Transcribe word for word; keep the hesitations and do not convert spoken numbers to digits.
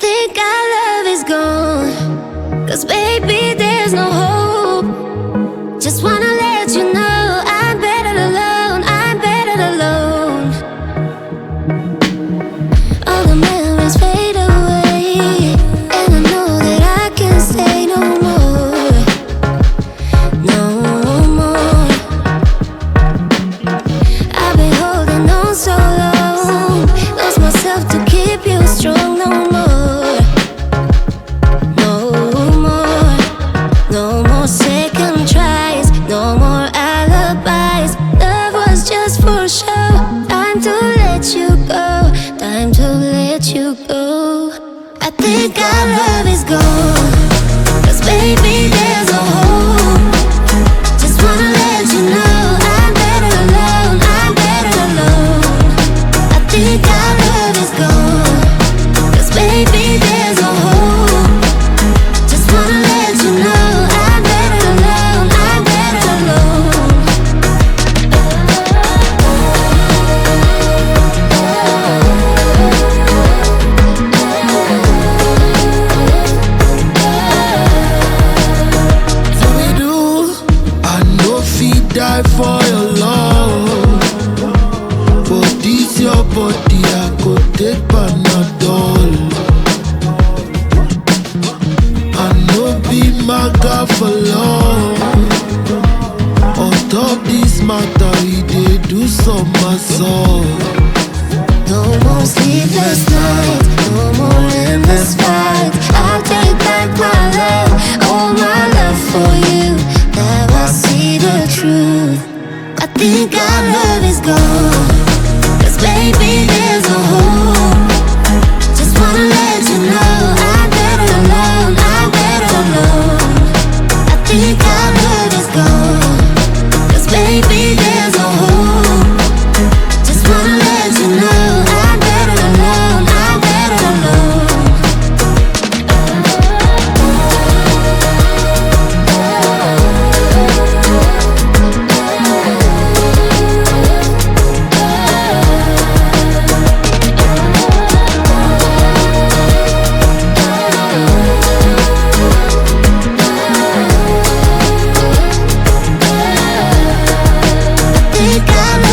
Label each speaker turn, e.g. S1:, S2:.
S1: think our love is gone, 'cause baby there's no hope. Just wanna let you know I'm better alone, I'm better alone. All the memories fade away, and I know that I can't say no more, no more. I've been holding on so long, lost myself to keep you strong. No more, no more, no more second tries, no more alibis. Love was just for show. Time to let you go, time to let you go. I think our love is gone, 'cause baby there's no hope. Just wanna let you know I'm better alone, I'm better alone. I think our love is gone, 'cause baby there's no hope. Just wanna let you know I'm better alone, I'm better alone.
S2: So we do, I know fit die for your love, but this your body I go take Panadol. I know be my God for love. On top this matter, we dey do some assault.
S1: No more sleepless nights, no more endless fights. I'll take back my love, all my love for you. Now I see the truth. I think our love is gone, 'cause baby there's no hope. Just wanna let you know I'm better alone, I'm better alone. I think our love is gone, 'cause baby there's no hope. Just wanna let you know I'm better alone, I'm better alone. I think I'm